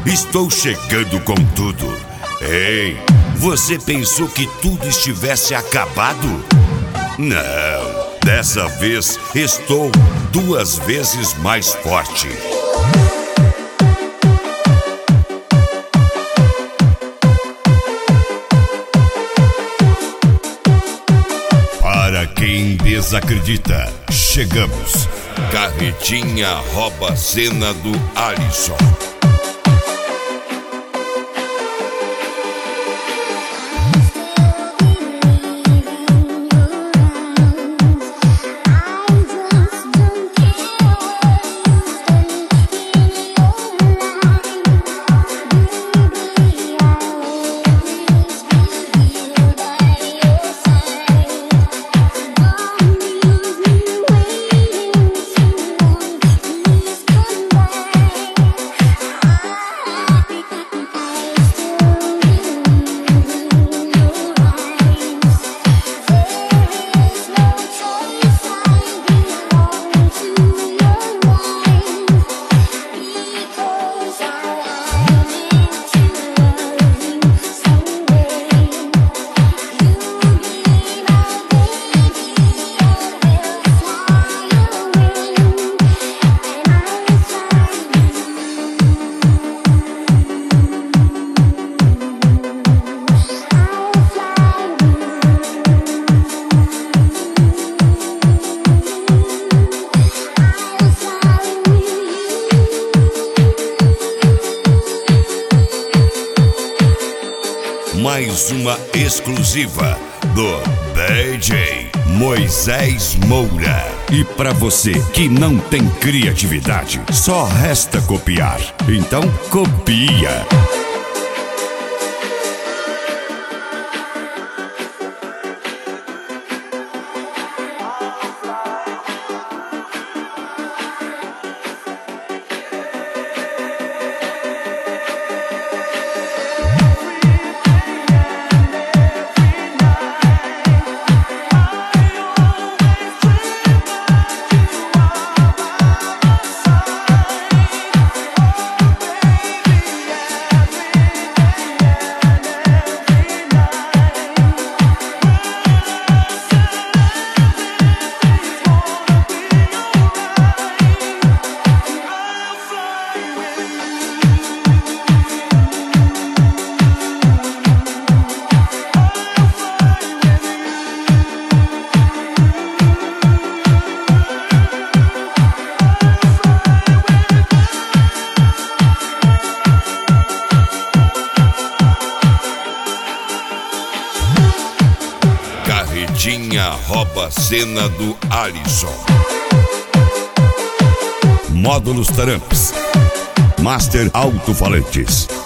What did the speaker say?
Estou chegando com tudo. Ei, você pensou que tudo estivesse acabado? Não, dessa vez estou 2 vezes mais forte. Para quem desacredita, chegamos. Carretinha rouba a cena do Alisson. Mais uma exclusiva do DJ Moisés Moura. E pra você que não tem criatividade, só resta copiar. Então copia. Carretinha rouba a cena do Alisson. Módulos Taramps, Master Alto-Falantes.